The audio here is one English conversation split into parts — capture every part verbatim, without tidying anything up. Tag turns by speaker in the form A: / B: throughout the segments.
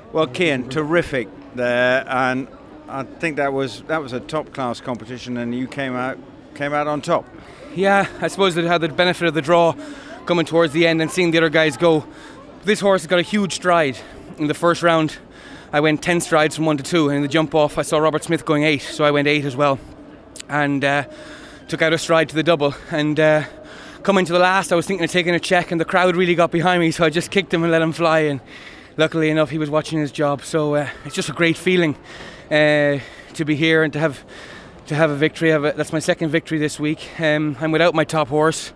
A: Well, Cian, terrific there, and I think that was that was a top-class competition, and you came out came out on top.
B: Yeah, I suppose it had the benefit of the draw coming towards the end and seeing the other guys go. This horse has got a huge stride. In the first round, I went ten strides from one to two, and in the jump off, I saw Robert Smith going eight, so I went eight as well, and uh, took out a stride to the double. And uh, coming to the last, I was thinking of taking a check, and the crowd really got behind me, so I just kicked him and let him fly. And luckily enough, he was watching his job. So uh, it's just a great feeling uh, to be here and to have to have a victory. Have a, that's my second victory this week. Um, I'm without my top horse,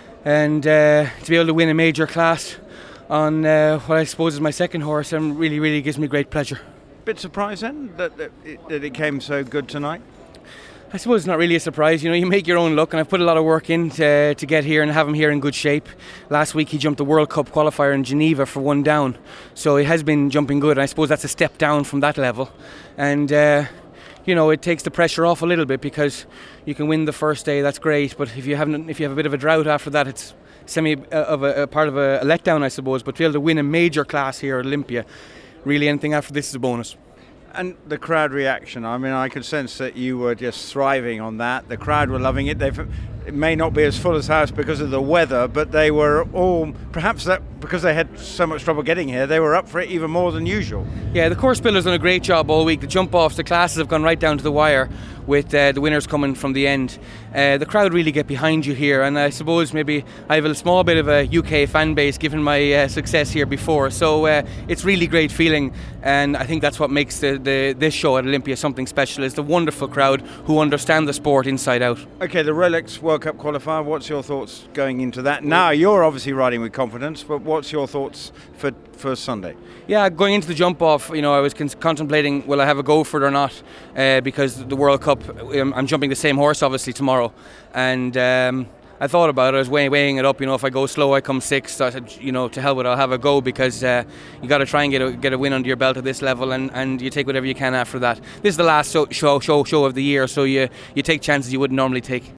B: and uh, to be able to win a major class on uh, what I suppose is my second horse, um, really, really gives me great pleasure.
A: Bit surprised then that, that, it, that it came so good tonight?
B: I suppose it's not really a surprise. You know, you make your own luck, and I've put a lot of work in to, to get here and have him here in good shape. Last week he jumped the World Cup qualifier in Geneva for one down, so he has been jumping good. And I suppose that's a step down from that level, and uh, you know, it takes the pressure off a little bit because you can win the first day, that's great, but if you haven't, if you have a bit of a drought after that, it's semi uh, of a, a part of a, a letdown, I suppose. But to be able to win a major class here at Olympia, really anything after this is a bonus.
A: And the crowd reaction, I mean, I could sense that you were just thriving on that. The crowd were loving it. They've, it may not be as full as house because of the weather, but they were all, perhaps that because they had so much trouble getting here, they were up for it even more than usual.
B: Yeah, the course builder's done a great job all week. The jump offs, the classes have gone right down to the wire with uh, the winners coming from the end. Uh, the crowd really get behind you here, and I suppose maybe I have a small bit of a U K fan base given my uh, success here before, so uh, it's really great feeling, and I think that's what makes the, the, this show at Olympia something special, is the wonderful crowd who understand the sport inside out.
A: Okay, the Rolex World Cup qualifier, what's your thoughts going into that? Now you're obviously riding with confidence, but what's your thoughts for, for Sunday?
B: Yeah, going into the jump off, you know, I was con- contemplating will I have a go for it or not, uh, because the World Cup, um, I'm jumping the same horse obviously tomorrow, and um, I thought about it. I was weighing, weighing it up. You know, if I go slow, I come sixth. So I said, you know, to hell with it, I'll have a go, because uh, you got to try and get a get a win under your belt at this level, and, and you take whatever you can after that. This is the last show show show, show of the year, so you you take chances you wouldn't normally take.